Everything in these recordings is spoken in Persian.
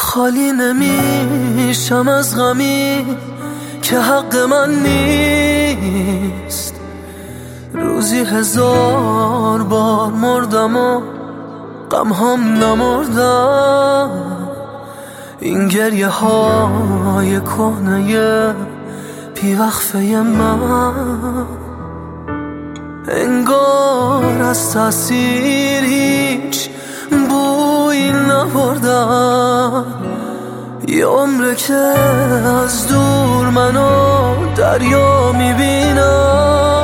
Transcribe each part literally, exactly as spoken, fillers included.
خالی نمیشم از غمی که حق من نیست. روزی هزار بار مردم و غم هم نمردم. این گریه های کهنه بی وقفه من انگار از تأثیر هیچ بویی نبردم. یه عمره که از دور منو دریا میبینم،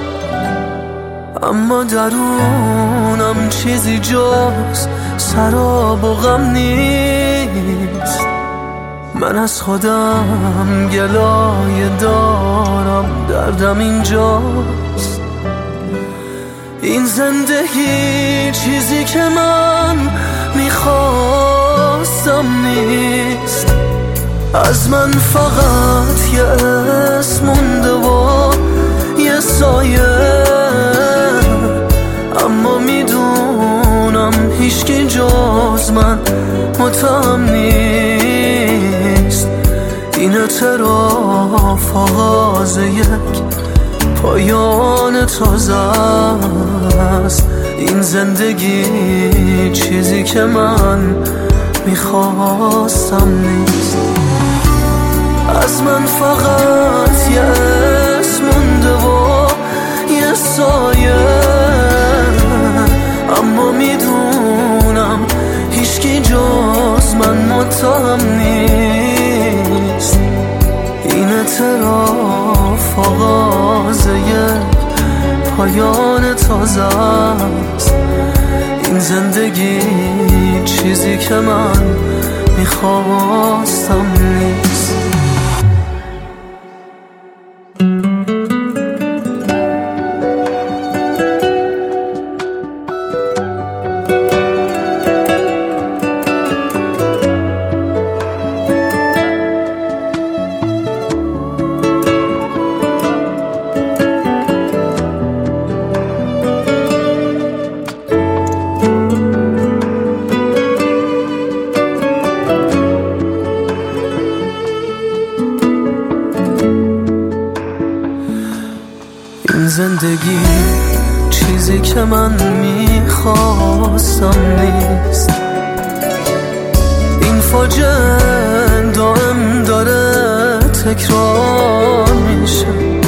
اما درونم چیزی جز سراب و غم نیست. من از خودم گلایه دارم، دردم اینجاست. این زندگی چیزی که من میخواستم نیست. از من فقط یه اسم مونده و یه سایه، اما میدونم هیچکی جز من متهم نیست. این اعتراف آغاز یک پایان تازه است. این زندگی چیزی که من میخواستم نیست. از من فقط یه اسم مونده و یه سایه، اما میدونم هیچکی جز من متهم نیست. این اعتراف آغاز یک پایان تازه است. این زندگی چیزی که من میخواستم نیست. این زندگی چیزی که من میخواستم نیست. این فاجعه دائم داره تکرار میشه.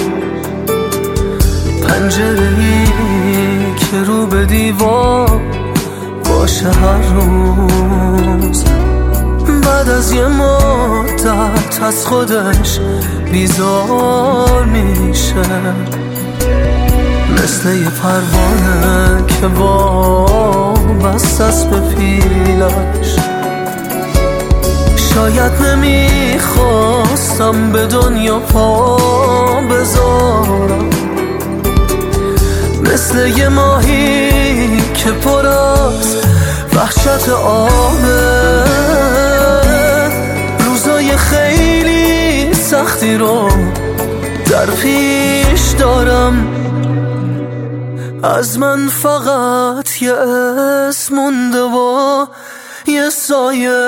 پنجره‌ای که رو به دیوار باشه هر روز، بعد از یه مدت از خودش بیزار میشه. مثل یه پروانه که وابسته است به پیلش. شاید نمیخواستم به دنیا پا بذارم، مثل یه ماهی که پر از وحشت آبه. روزای خیلی سختی رو در پیش دارم. از من فقط یه اسم مونده و یه سایه،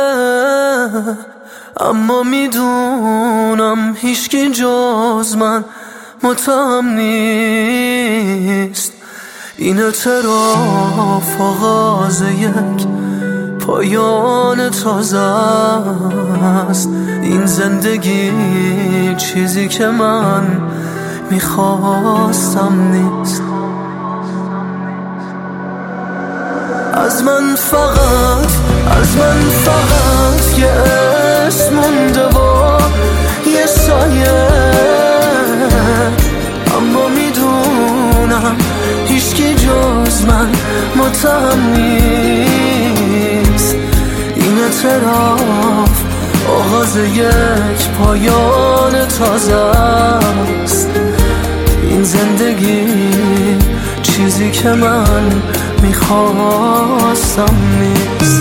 اما میدونم هیچکی جز من متهم نیست. این اعتراف آغاز یک پایان تازه است. این زندگی چیزی که من میخواستم نیست. از من فقط از من فقط یه اسم مونده و یه سایه، اما میدونم هیچکی جز من متهم نیست. این اعتراف آغاز یک پایان تازه است. این زندگی چیزی که من میخواستم نیست.